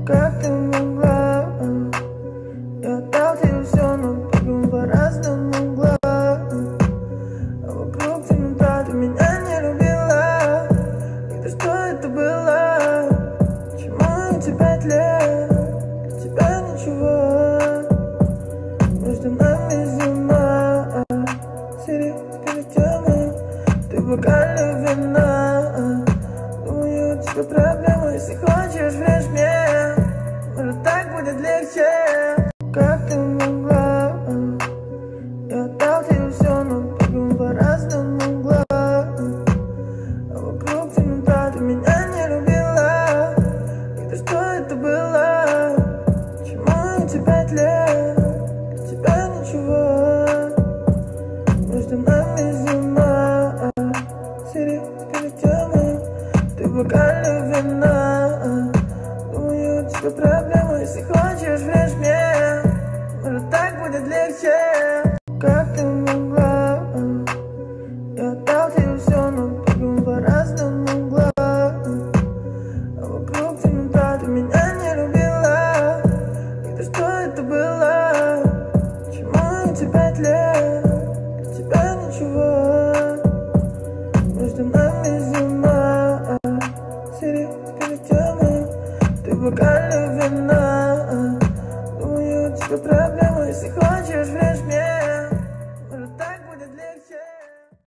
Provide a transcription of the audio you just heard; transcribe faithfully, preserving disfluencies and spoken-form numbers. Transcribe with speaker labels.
Speaker 1: Как ты могла? Я отдал тебе все, но бегу по разным углам. А вокруг темнота, ты меня не любила. И что это было? Чему эти пять лет? Для тебя ничего. Между нами зима, сири перед темой. Ты в бокале вина. Думаю, у тебя проблема. Если хочешь, врежь мне. Может, так будет легче. Как ты могла? Я отдал тебе все, но бегу по разным углам. А вокруг темнота, ты меня не любила. И что это было? Чему эти пять лет? Для тебя ничего. Между нами зима, сири перед темой. Ты в бокале вина. Думаю, у тебя проблема. Если хочешь, врежь мне. Может, так будет легче. Как ты могла? Я отдал тебе все, но бегу по разным углам. А вокруг темнота, ты меня не любила. И что это было? Чему эти пять лет? Для тебя ничего. Между нами зима, сири перед темой. Ты в бокале вина. Думаю, у тебя проблема.